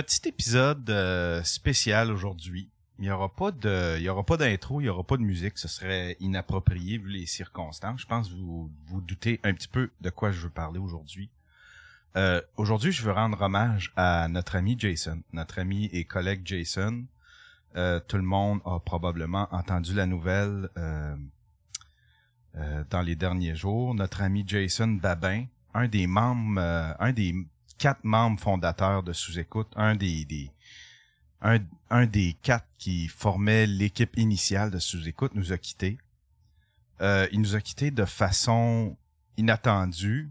Petit épisode spécial aujourd'hui. Il y aura pas d'intro, il y aura pas de musique, ce serait inapproprié vu les circonstances. Je pense que vous doutez un petit peu de quoi je veux parler aujourd'hui. Aujourd'hui, je veux rendre hommage à notre ami Jason, notre ami et collègue Jason. Tout le monde a probablement entendu la nouvelle dans les derniers jours. Notre ami Jason Babin, un des 4 membres fondateurs de Sous-Écoute, un des 4 qui formait l'équipe initiale de Sous-Écoute, nous a quittés. Il nous a quittés de façon inattendue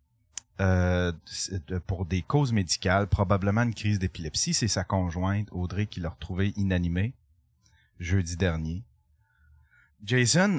pour des causes médicales, probablement une crise d'épilepsie. C'est sa conjointe, Audrey, qui l'a retrouvé inanimé jeudi dernier. Jason,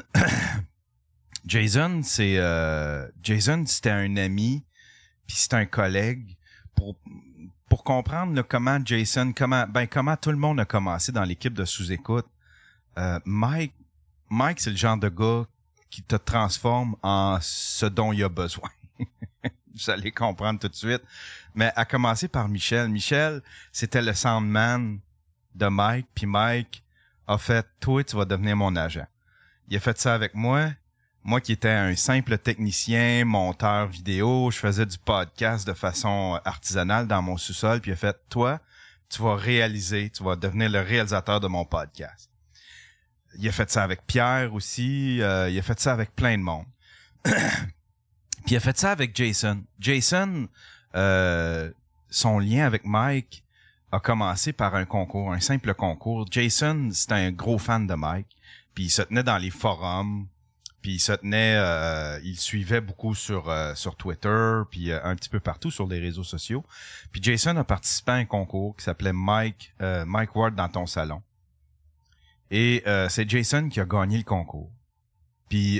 c'était un ami, puis c'est un collègue. Pour comprendre là, comment tout le monde a commencé dans l'équipe de Sous-Écoute, Mike, c'est le genre de gars qui te transforme en ce dont il a besoin. Vous allez comprendre tout de suite. Mais à commencer par Michel. Michel, c'était le soundman de Mike, puis Mike a fait « Toi, tu vas devenir mon agent ». Il a fait ça avec moi. Moi qui étais un simple technicien, monteur vidéo, je faisais du podcast de façon artisanale dans mon sous-sol, puis il a fait « Toi, tu vas devenir le réalisateur de mon podcast ». Il a fait ça avec Pierre aussi, il a fait ça avec plein de monde. Puis il a fait ça avec Jason. Jason, son lien avec Mike a commencé par un simple concours. Jason, c'était un gros fan de Mike, puis il se tenait dans les forums. Puis il suivait beaucoup sur Twitter, puis un petit peu partout sur les réseaux sociaux. Puis Jason a participé à un concours qui s'appelait Mike Ward dans ton salon. Et c'est Jason qui a gagné le concours. Puis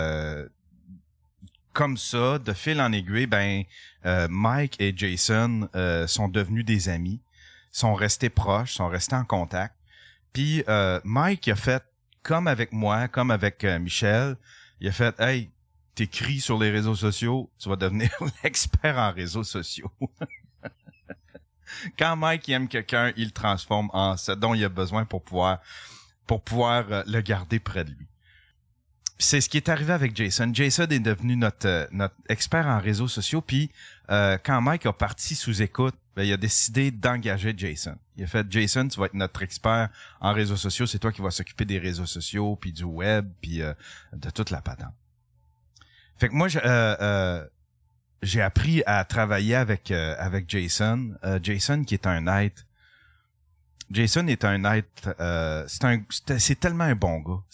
comme ça, de fil en aiguille, Mike et Jason sont devenus des amis, sont restés proches, sont restés en contact. Puis Mike a fait comme avec moi, comme avec Michel, il a fait « Hey, t'écris sur les réseaux sociaux, tu vas devenir l'expert en réseaux sociaux. » Quand Mike aime quelqu'un, il le transforme en ce dont il a besoin pour pouvoir le garder près de lui. Puis c'est ce qui est arrivé avec Jason. Jason est devenu notre expert en réseaux sociaux. Puis quand Mike a parti Sous-Écoute, il a décidé d'engager Jason. Il a fait « Jason, tu vas être notre expert en réseaux sociaux. C'est toi qui vas s'occuper des réseaux sociaux, puis du web, puis de toute la patente. » Fait que moi, j'ai appris à travailler avec Jason. Jason qui est un être. Jason est un être. C'est tellement un bon gars.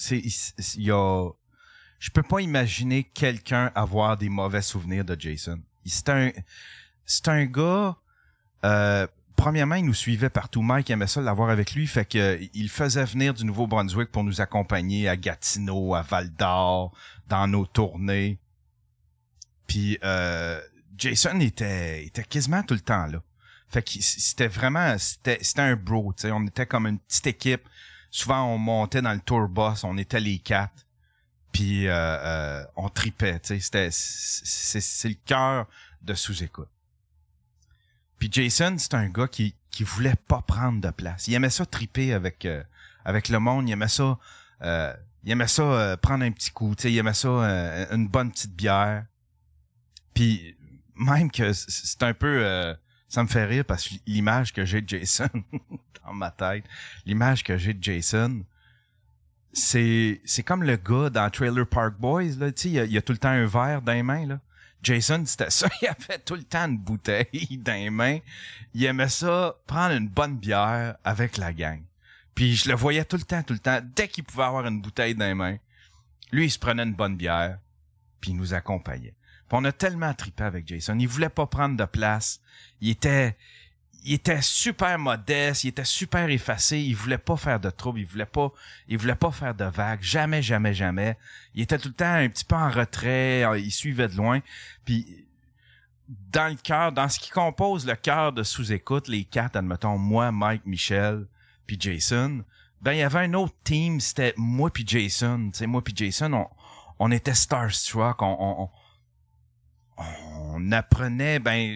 Je peux pas imaginer quelqu'un avoir des mauvais souvenirs de Jason. C'est un gars. Premièrement, il nous suivait partout. Mike aimait ça l'avoir avec lui, fait que il faisait venir du Nouveau-Brunswick pour nous accompagner à Gatineau, à Val-d'Or, dans nos tournées. Puis Jason était quasiment tout le temps là. Fait que c'était un bro, tu sais, on était comme une petite équipe. Souvent on montait dans le tour bus, on était les 4. Puis on tripait, tu sais, c'est le cœur de Sous-Écoute. Puis Jason, c'est un gars qui voulait pas prendre de place. Il aimait ça triper avec le monde, il aimait ça prendre un petit coup, tu sais, il aimait ça une bonne petite bière. Puis même que c'est un peu ça me fait rire parce que l'image que j'ai de Jason dans ma tête, l'image que j'ai de Jason, c'est comme le gars dans Trailer Park Boys là, tu sais, il y a tout le temps un verre dans les mains là. Jason, c'était ça, il avait tout le temps une bouteille dans les mains. Il aimait ça, prendre une bonne bière avec la gang. Puis je le voyais tout le temps. Dès qu'il pouvait avoir une bouteille dans les mains, lui, il se prenait une bonne bière, puis il nous accompagnait. Puis on a tellement trippé avec Jason. Il voulait pas prendre de place. Il était super modeste, il était super effacé, il voulait pas faire de trouble, il voulait pas faire de vagues, jamais. Il était tout le temps un petit peu en retrait, il suivait de loin. Puis dans ce qui compose le cœur de Sous-Écoute, les 4, admettons, moi, Mike, Michel, puis Jason, il y avait un autre team, c'était moi puis Jason. Tu sais, moi puis Jason, on était starstruck, on apprenait,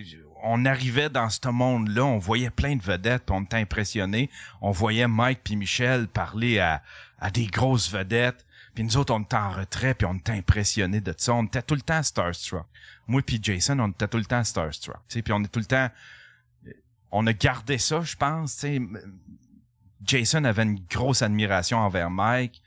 on arrivait dans ce monde-là, on voyait plein de vedettes, puis on était impressionnés. On voyait Mike puis Michel parler à des grosses vedettes. Puis nous autres, on était en retrait, puis on était impressionnés de ça. On était tout le temps starstruck. Moi puis Jason, on était tout le temps starstruck. Puis on est tout le temps... On a gardé ça, je pense. T'sais. Jason avait une grosse admiration envers Mike.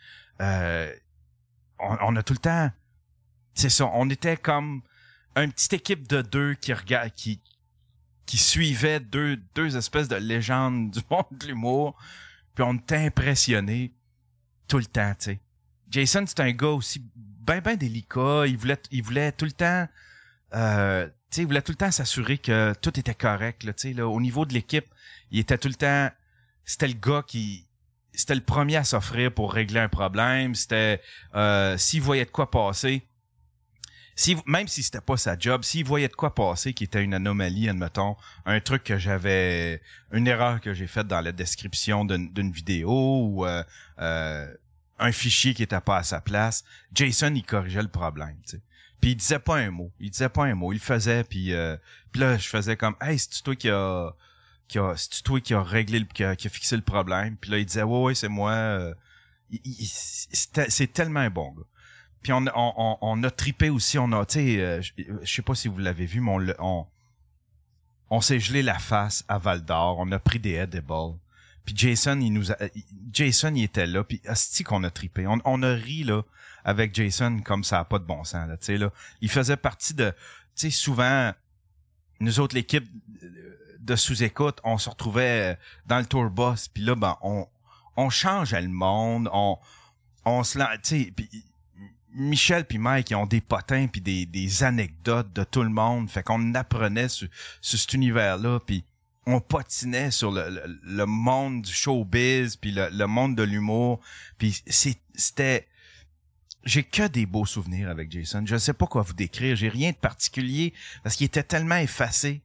On a tout le temps... C'est ça, on était comme une petite équipe de deux qui suivait deux espèces de légendes du monde de l'humour. Puis on était impressionnés tout le temps, tu sais. Jason, c'est un gars aussi ben délicat. Il voulait tout le temps... il voulait tout le temps s'assurer que tout était correct. Là, au niveau de l'équipe, il était tout le temps... C'était le gars c'était le premier à s'offrir pour régler un problème. C'était... s'il voyait de quoi passer... Même si c'était pas sa job, s'il voyait de quoi passer qui était une anomalie, admettons, une erreur que j'ai faite dans la description d'une vidéo ou un fichier qui était pas à sa place, Jason, il corrigeait le problème, tu sais. Puis il disait pas un mot. Il le faisait, puis là, je faisais comme, hey, c'est toi qui a réglé, qui a fixé le problème. Puis là, il disait, ouais, c'est moi. C'est tellement un bon gars. Puis on a trippé aussi, tu sais, je sais pas si vous l'avez vu, mais on s'est gelé la face à Val d'Or, on a pris des edibles. Puis Jason, il était là, puis asti qu'on a trippé. On a ri là avec Jason comme ça a pas de bon sens là, tu sais là. Il faisait partie de, tu sais, souvent nous autres l'équipe de sous-écoute, on se retrouvait dans le tour bus, puis là ben on changeait le monde, on se lance, tu sais, puis Michel puis Mike, ils ont des potins puis des anecdotes de tout le monde. Fait qu'on apprenait sur cet univers-là, puis on patinait sur le monde du showbiz puis le monde de l'humour. Puis c'était... J'ai que des beaux souvenirs avec Jason. Je sais pas quoi vous décrire. J'ai rien de particulier parce qu'il était tellement effacé.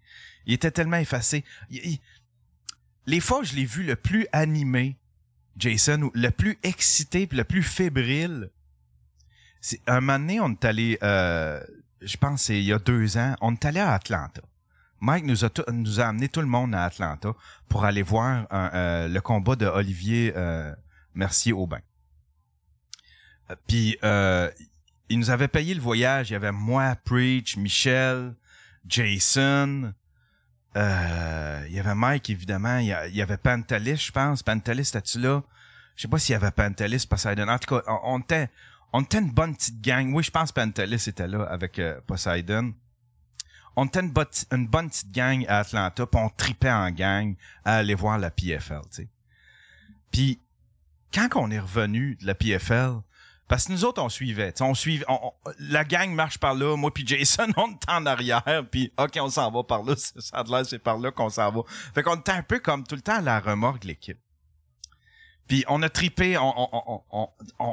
Les fois où je l'ai vu le plus animé, Jason, le plus excité puis le plus fébrile, un moment donné, on est allé, je pense c'est il y a 2 ans, on est allé à Atlanta. Mike nous a amené tout le monde à Atlanta pour aller voir le combat de Olivier Mercier-Aubin. Puis il nous avait payé le voyage. Il y avait moi, Preach, Michel, Jason. Il y avait Mike, évidemment. Il y avait Pantelis, je pense. Pantelis, étais-tu là? Je sais pas s'il y avait Pantelis, Poseidon. En tout cas, on était une bonne petite gang. Oui, je pense que Pantelis était là avec Poseidon. On était une bonne petite gang à Atlanta, puis on tripait en gang à aller voir la PFL, tu sais. Puis, quand on est revenu de la PFL, parce que nous autres, on suivait. La gang marche par là, moi puis Jason, on est en arrière, puis OK, on s'en va par là, ça a l'air, c'est par là qu'on s'en va. Fait qu'on était un peu comme tout le temps à la remorque de l'équipe. Puis on a trippé, on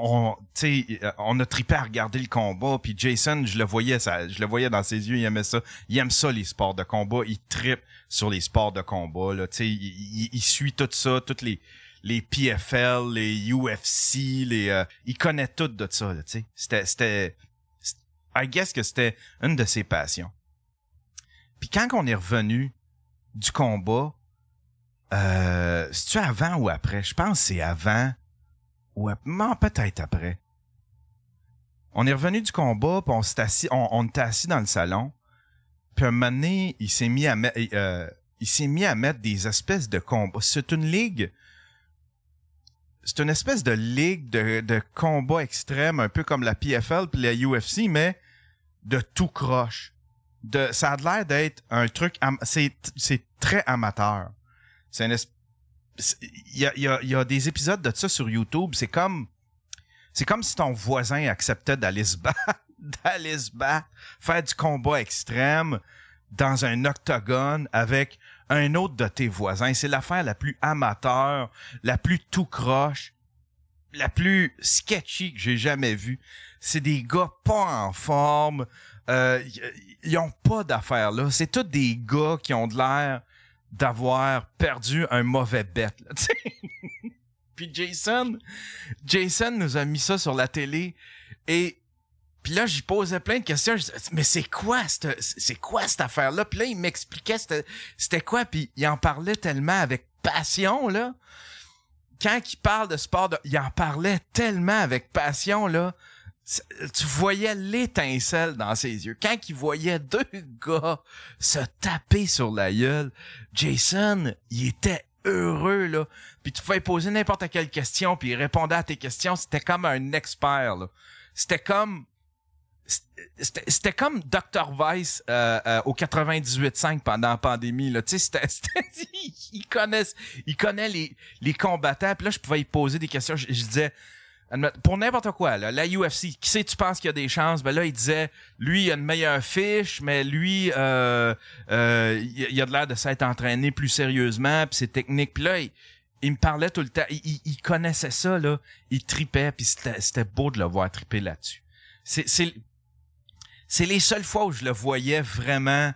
a trippé à regarder le combat. Puis Jason, je le voyais dans ses yeux, il aimait ça. Il aime ça les sports de combat. Il trippe sur les sports de combat. Là, il suit tout ça, toutes les PFL, les UFC, il connaît tout de ça. Là, c'était, I guess que c'était une de ses passions. Puis quand on est revenu du combat. C'est-tu avant ou après? Je pense que c'est avant ou non, peut-être après. On est revenu du combat, puis on était assis dans le salon. Puis un moment donné, il s'est mis à mettre des espèces de combats. C'est une espèce de ligue de combats extrêmes, un peu comme la PFL puis la UFC, mais de tout croche. Ça a l'air d'être un truc, c'est très amateur. Il y a des épisodes de ça sur YouTube. C'est comme si ton voisin acceptait d'aller se battre, faire du combat extrême dans un octogone avec un autre de tes voisins. C'est l'affaire la plus amateur, la plus tout croche, la plus sketchy que j'ai jamais vue. C'est des gars pas en forme. Ils ont pas d'affaires là. C'est tous des gars qui ont de l'air d'avoir perdu un mauvais bet, là, tu sais. Puis Jason nous a mis ça sur la télé et Puis là, j'y posais plein de questions. Je disais, mais c'est quoi cette affaire-là? Puis là, il m'expliquait c'était quoi. Puis il en parlait tellement avec passion, là. Quand il parle de sport, il en parlait tellement avec passion, là. Tu voyais l'étincelle dans ses yeux. Quand il voyait deux gars se taper sur la gueule, Jason, il était heureux, là. Puis tu pouvais poser n'importe quelle question, puis il répondait à tes questions. C'était comme un expert, là. C'était comme Dr. Weiss au 98.5 pendant la pandémie, là. Tu sais, il connaît les combattants. Puis là, je pouvais y poser des questions. Je disais, pour n'importe quoi, là, la UFC, qui sait, tu penses qu'il y a des chances? Ben là, il disait, lui, il a une meilleure fiche, mais lui, il a de l'air de s'être entraîné plus sérieusement, puis c'est technique. Puis là, il me parlait tout le temps. Il connaissait ça, là. Il tripait, puis c'était beau de le voir triper là-dessus. C'est les seules fois où je le voyais vraiment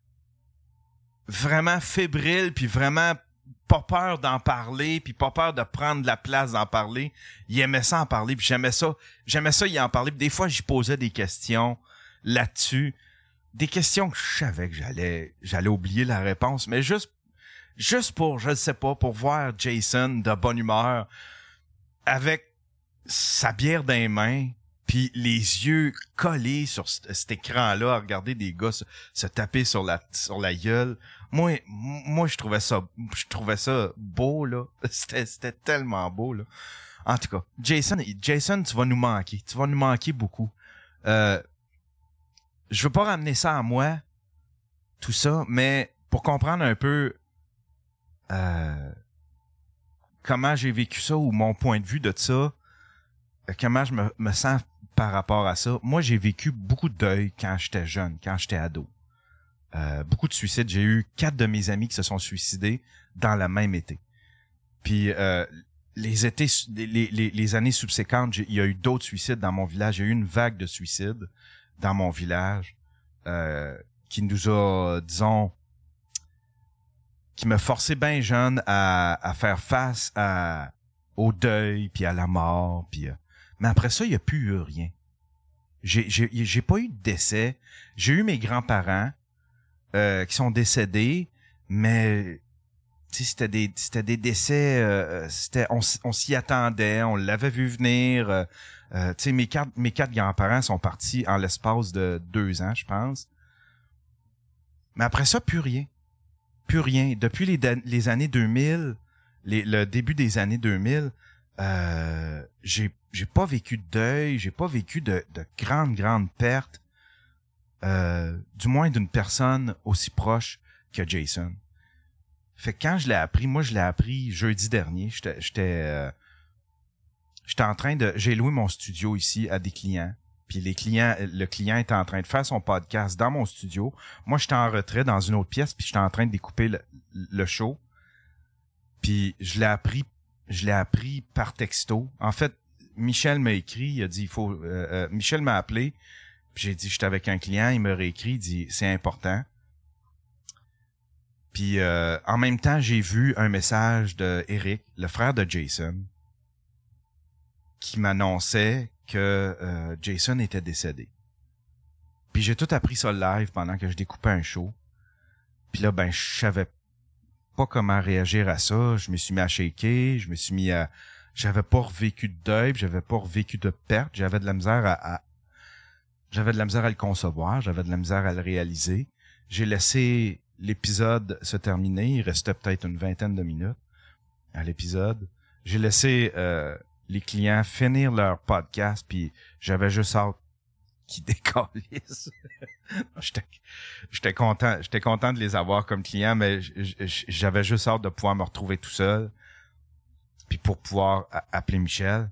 fébrile, puis vraiment pas peur d'en parler, puis pas peur de prendre de la place d'en parler. Il aimait ça en parler, puis j'aimais ça il en parlait. Puis des fois, j'y posais des questions là-dessus. Des questions que je savais que j'allais oublier la réponse, mais juste pour, je ne sais pas, pour voir Jason de bonne humeur, avec sa bière dans les mains, puis les yeux collés sur cet écran-là, à regarder des gars se taper sur la gueule. Moi, je trouvais ça beau, là. C'était tellement beau, là. En tout cas, Jason, tu vas nous manquer. Tu vas nous manquer beaucoup. Je veux pas ramener ça à moi, tout ça, mais pour comprendre un peu comment j'ai vécu ça ou mon point de vue de ça, comment je me sens par rapport à ça. Moi, j'ai vécu beaucoup de deuil quand j'étais jeune, quand j'étais ado. Beaucoup de suicides. J'ai eu 4 de mes amis qui se sont suicidés dans le même été. Puis les années subséquentes, il y a eu d'autres suicides dans mon village. Il y a eu une vague de suicides dans mon village qui nous a, disons, qui m'a forcé bien jeune à faire face au deuil, puis à la mort, puis mais après ça, il n'y a plus eu rien. J'ai pas eu de décès. J'ai eu mes grands-parents qui sont décédés, mais c'était des décès. On s'y attendait, on l'avait vu venir. Mes quatre grands-parents sont partis en l'espace de 2 ans, je pense. Mais après ça, plus rien. Plus rien. Depuis les années 2000, le début des années 2000, j'ai pas vécu de deuil, j'ai pas vécu de grandes pertes, du moins d'une personne aussi proche que Jason. Fait que quand je l'ai appris, moi je l'ai appris jeudi dernier, j'étais en train j'ai loué mon studio ici à des clients, puis le client était en train de faire son podcast dans mon studio. Moi j'étais en retrait dans une autre pièce, puis j'étais en train de découper le show. Puis je l'ai appris par texto. En fait, Michel m'a écrit, il a dit Michel m'a appelé, puis j'ai dit j'étais avec un client, il m'a réécrit, il dit c'est important. Puis en même temps, j'ai vu un message de Eric, le frère de Jason, qui m'annonçait que Jason était décédé. Puis j'ai tout appris ça live pendant que je découpais un show. Puis là, ben je savais pas comment réagir à ça. Je me suis mis à shaker, j'avais pas revécu de deuil, j'avais pas revécu de perte, j'avais de la misère à le concevoir, j'avais de la misère à le réaliser. J'ai laissé l'épisode se terminer, il restait peut-être une 20aine de minutes à l'épisode. J'ai laissé les clients finir leur podcast, puis j'avais juste hâte qu'ils décalissent. J'étais content de les avoir comme clients, mais j'avais juste hâte de pouvoir me retrouver tout seul, puis pour pouvoir appeler Michel.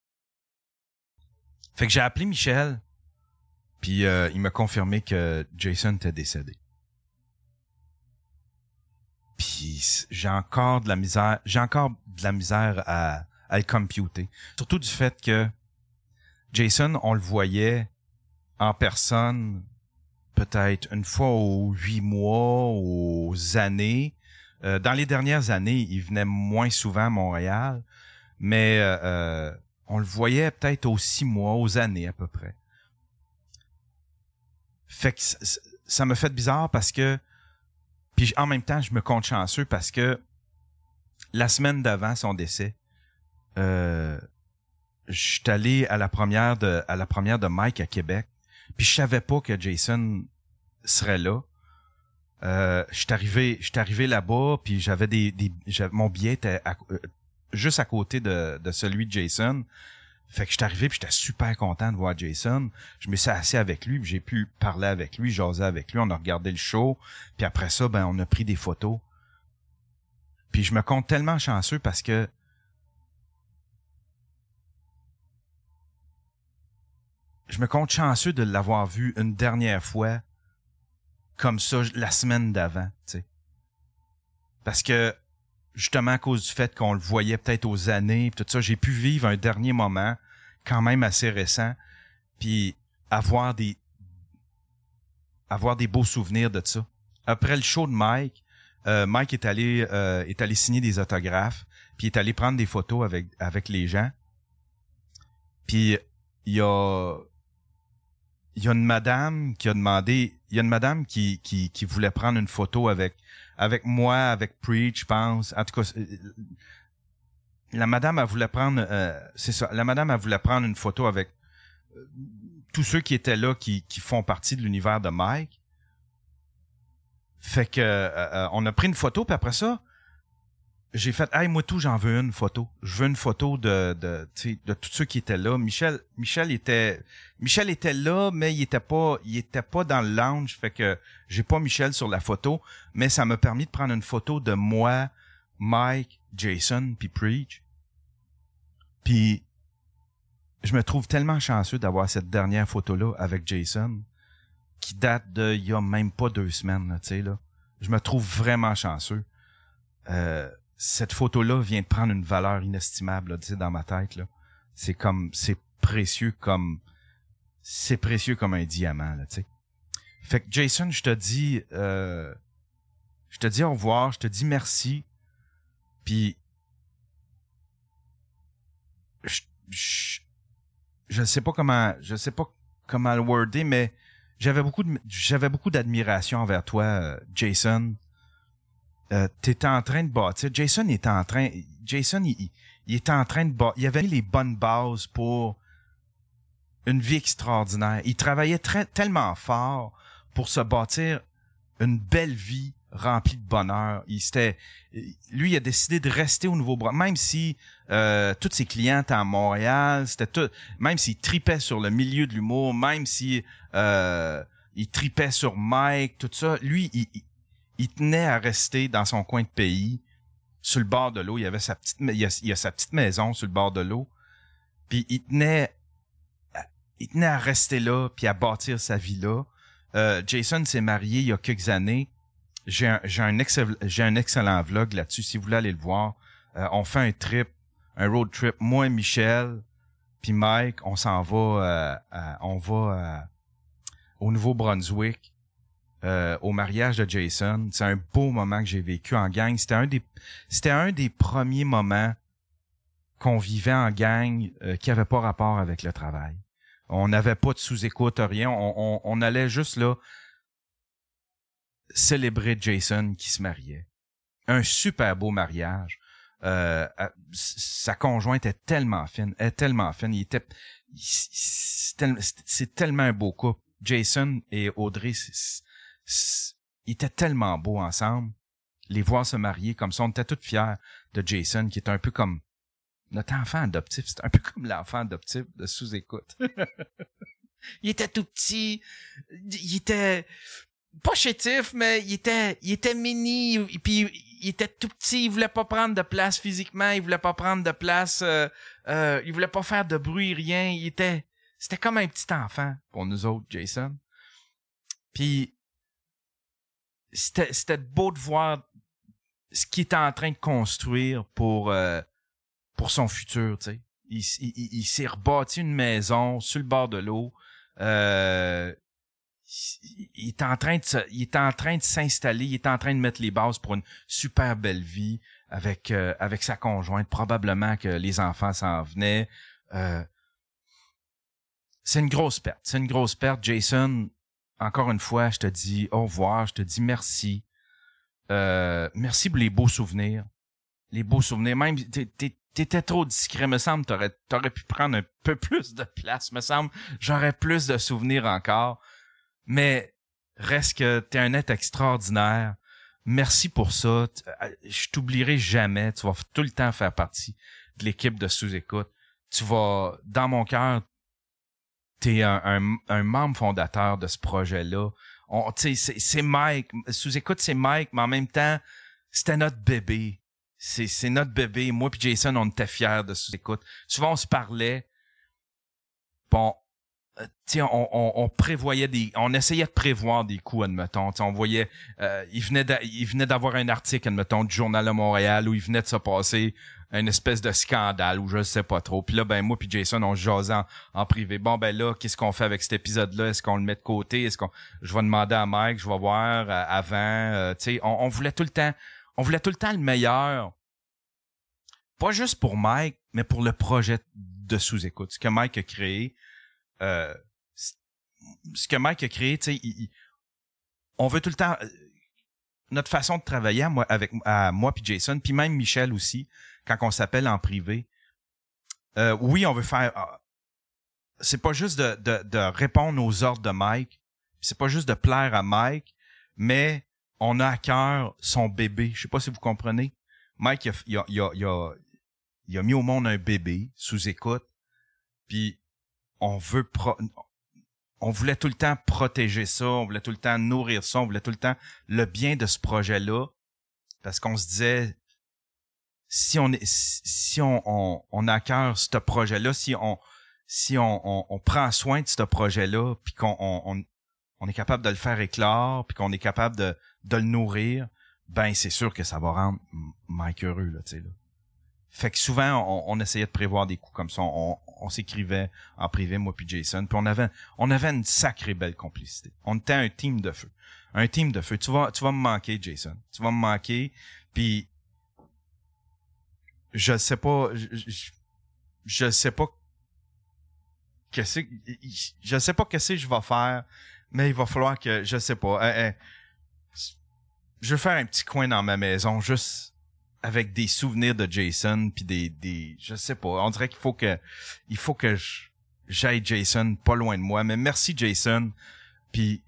Fait que j'ai appelé Michel, puis il m'a confirmé que Jason était décédé. Puis j'ai encore de la misère à le computer. Surtout du fait que Jason, on le voyait en personne peut-être une fois aux 8 mois, aux années. Dans les dernières années, il venait moins souvent à Montréal, mais on le voyait peut-être aux 6 mois, aux années à peu près. Fait que ça me fait bizarre parce que... Puis en même temps, je me compte chanceux parce que la semaine d'avant son décès, je suis allé à la première de Mike à Québec. Puis je savais pas que Jason serait là. Je suis arrivé là-bas, puis j'avais mon billet était juste à côté de celui de Jason. Fait que je suis arrivé, puis j'étais super content de voir Jason. Je me suis assis avec lui, puis j'ai pu parler avec lui, jaser avec lui. On a regardé le show, puis après ça, ben on a pris des photos. Puis je me compte tellement chanceux parce que je me compte chanceux de l'avoir vu une dernière fois comme ça la semaine d'avant, tu sais. Parce que justement à cause du fait qu'on le voyait peut-être aux années, pis tout ça, j'ai pu vivre un dernier moment quand même assez récent, puis avoir des beaux souvenirs de ça. Après le show de Mike, Mike est allé signer des autographes, puis est allé prendre des photos avec les gens. Puis il y a une madame qui a demandé, il y a une madame qui voulait prendre une photo avec moi, avec Preach, je pense. En tout cas, la madame, elle voulait prendre, c'est ça, la madame, elle voulait prendre une photo avec tous ceux qui étaient là, qui font partie de l'univers de Mike. Fait que on a pris une photo, puis après ça, j'ai fait, hey, moi tout, j'en veux une photo. Je veux une photo de tous ceux qui étaient là. Michel était là, mais il était pas dans le lounge. Fait que j'ai pas Michel sur la photo, mais ça m'a permis de prendre une photo de moi, Mike, Jason, puis Preach. Puis je me trouve tellement chanceux d'avoir cette dernière photo-là avec Jason, qui date de il y a même pas 2 semaines, là, tu sais, là. Je me trouve vraiment chanceux. Cette photo-là vient de prendre une valeur inestimable, là, tu sais, dans ma tête, là. C'est précieux comme un diamant, là, tu sais. Fait que Jason, je te dis au revoir, je te dis merci. Puis je sais pas comment le worder, mais j'avais beaucoup d'admiration envers toi, Jason. T'étais en train de bâtir. Jason, il était en train de bâtir. Il avait mis les bonnes bases pour une vie extraordinaire. Il travaillait tellement fort pour se bâtir une belle vie remplie de bonheur. Lui, il a décidé de rester au Nouveau-Brunswick, même si tous ses clients étaient à Montréal, même s'il tripait sur le milieu de l'humour, même si il tripait sur Mike, tout ça, lui, il tenait à rester dans son coin de pays, sur le bord de l'eau. Il a sa petite maison sur le bord de l'eau. Puis il tenait à rester là, puis à bâtir sa vie là. Jason s'est marié il y a quelques années. J'ai un excellent vlog là-dessus. Si vous voulez aller le voir, on fait un road trip. Moi, Michel, puis Mike, on s'en va, au Nouveau-Brunswick. Au mariage de Jason. C'est un beau moment que j'ai vécu en gang. C'était un des premiers moments qu'on vivait en gang qui avait pas rapport avec le travail. On n'avait pas de sous-écoute, rien. On allait juste là célébrer Jason qui se mariait. Un super beau mariage. Sa conjointe est tellement fine. C'est tellement un beau couple. Jason et Audrey, ils étaient tellement beaux ensemble. Les voir se marier comme ça, on était tous fiers de Jason, qui est un peu comme notre enfant adoptif. C'est un peu comme l'enfant adoptif de Sous-Écoute. Il était tout petit, il était pas chétif, mais il était mini, puis il était tout petit, il voulait pas prendre de place physiquement, il voulait pas prendre de place, il voulait pas faire de bruit, rien. C'était comme un petit enfant pour nous autres, Jason. Puis c'était beau de voir ce qu'il était en train de construire pour son futur, tu sais. Il s'est rebâti une maison sur le bord de l'eau. Il est en train de s'installer, il est en train de mettre les bases pour une super belle vie avec sa conjointe. Probablement que les enfants s'en venaient. C'est une grosse perte. Jason, encore une fois, je te dis au revoir, je te dis merci. Merci pour les beaux souvenirs. Les beaux souvenirs. Même, t'étais trop discret, me semble. T'aurais pu prendre un peu plus de place, me semble. J'aurais plus de souvenirs encore. Mais reste que t'es un être extraordinaire. Merci pour ça. Je t'oublierai jamais. Tu vas tout le temps faire partie de l'équipe de Sous-Écoute. Tu vas, dans mon cœur, t'es un membre fondateur de ce projet-là. C'est Mike. Sous-Écoute, c'est Mike, mais en même temps, c'était notre bébé. C'est notre bébé. Moi puis Jason, on était fiers de Sous-Écoute. Souvent, on se parlait. Bon, on prévoyait on essayait de prévoir des coups, admettons. On voyait, il venait d'avoir un article, admettons, du Journal de Montréal où il venait de se passer une espèce de scandale ou je sais pas trop. Puis là, ben moi puis Jason, on se jasait en privé. Bon, ben là, qu'est-ce qu'on fait avec cet épisode-là? Est-ce qu'on le met de côté? Je vais demander à Mike, je vais voir avant. On voulait tout le temps, le meilleur. Pas juste pour Mike, mais pour le projet de Sous-Écoute. Ce que Mike a créé, on veut tout le temps notre façon de travailler à moi puis Jason, puis même Michel aussi, quand on s'appelle en privé. Oui, on veut faire. C'est pas juste de répondre aux ordres de Mike, c'est pas juste de plaire à Mike, mais on a à cœur son bébé. Je sais pas si vous comprenez. Mike, il a mis au monde un bébé Sous-Écoute, puis on voulait tout le temps protéger ça, on voulait tout le temps nourrir ça, on voulait tout le temps le bien de ce projet-là, parce qu'on se disait, si on a à cœur ce projet-là, si on prend soin de ce projet-là, puis qu'on est capable de le faire éclore, puis qu'on est capable de le nourrir, ben c'est sûr que ça va rendre Mike heureux, là, tu sais, là. Fait que souvent, on essayait de prévoir des coups comme ça. On s'écrivait en privé, moi puis Jason. Puis on avait une sacrée belle complicité. On était un team de feu. Un team de feu. Tu vas me manquer, Jason. Tu vas me manquer. Puis je sais pas qu'est-ce que je vais faire, mais il va falloir que, je sais pas. Je vais faire un petit coin dans ma maison, juste avec des souvenirs de Jason puis des je sais pas, on dirait qu'il faut que j'aille Jason pas loin de moi, mais merci Jason, puis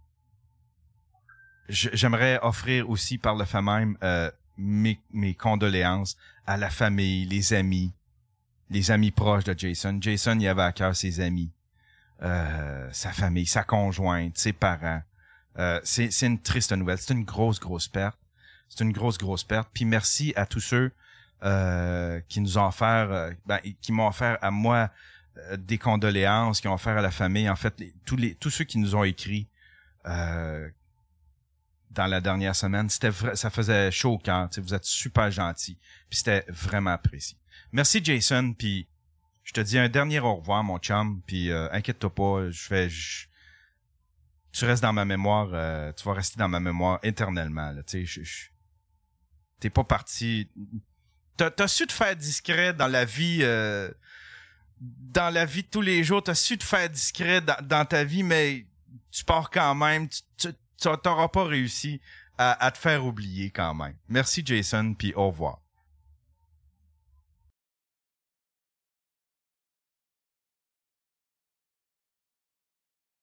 j'aimerais offrir aussi par le fait même mes condoléances à la famille, les amis proches de Jason. Jason, il avait à cœur ses amis, sa famille, sa conjointe, ses parents. C'est une triste nouvelle, c'est une grosse perte. C'est une grosse perte. Puis merci à tous ceux qui nous ont offert, qui m'ont offert à moi des condoléances, qui ont offert à la famille. En fait, tous ceux qui nous ont écrit dans la dernière semaine, ça faisait chaud au cœur. Vous êtes super gentils. Puis c'était vraiment apprécié. Merci Jason. Puis je te dis un dernier au revoir, mon chum. Puis inquiète-toi pas, tu restes dans ma mémoire. Tu vas rester dans ma mémoire éternellement. Là, t'es pas parti. T'as su te faire discret dans la vie de tous les jours. T'as su te faire discret dans ta vie, mais tu pars quand même. Tu t'auras pas réussi à te faire oublier quand même. Merci Jason, puis au revoir.